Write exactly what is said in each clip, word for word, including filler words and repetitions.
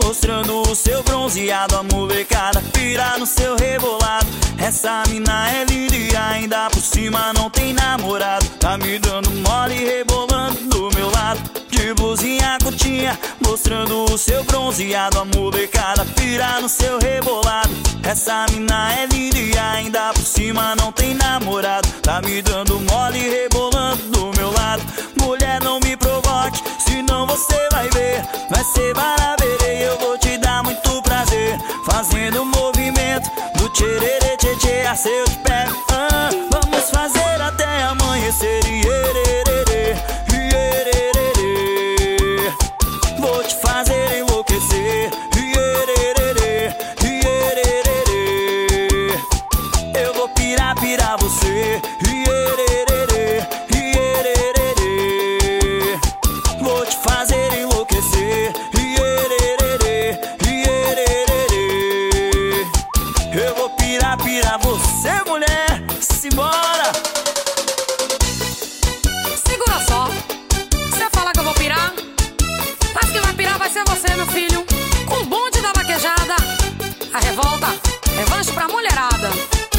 mostrando o seu bronzeado. A molecada pira no seu rebolado. Essa mina é linda e ainda por cima não tem namorado. Tá me dando mole e rebolando do meu lado, de blusinha curtinha, mostrando o seu bronzeado. A molecada pira no seu rebolado. Essa mina é linda e ainda por cima não tem namorado. Tá me dando mole e rebolando do meu lado. Mulher, não me provoque, senão você vai ver. Vai ser baraberê, eu vou te dar muito prazer, fazendo o movimento do tchererê tchê, assim eu te pego. ah, Vamos fazer até amanhecer. Iererê, iererê, vou te fazer enlouquecer. Iererê, iererê, eu vou pirar, pirar você. Iererê, iererê, vou te fazer enlouquecer. Iererê, iererê, eu vou pirar, pirar você, mulher. Simbora! Segura só. Você fala que eu vou pirar, mas quem vai pirar vai ser você, meu filho. Com o bonde da vaquejada, a revolta, revanche pra mulherada.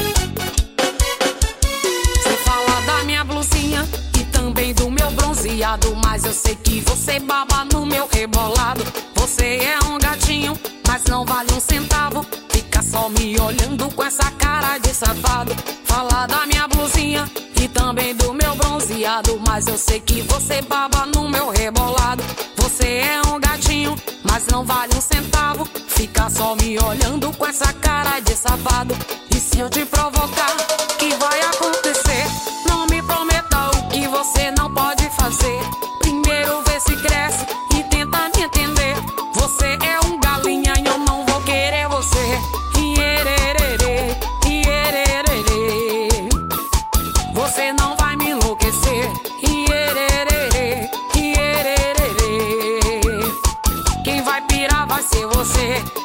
Você fala da minha blusinha e também do meu bronzeado, mas eu sei que você baba no meu rebolado. Você é um gatinho, mas não vale um centavo. Fica só me olhando com essa cara de safado. Fala da minha blusinha e também do meu bronzeado, mas eu sei que você baba no meu rebolado. Você é um gatinho, mas não vale um centavo. Fica só me olhando com essa cara de safado. E se eu te provocar, o que vai acontecer? Não me prometa o que você não pode fazer. Primeiro vê se cresce e tenta me entender. Você é um galinha e eu não vou querer você. Iererê, iererê, você não vai me enlouquecer. Iererê, iererê, quem vai pirar vai ser você.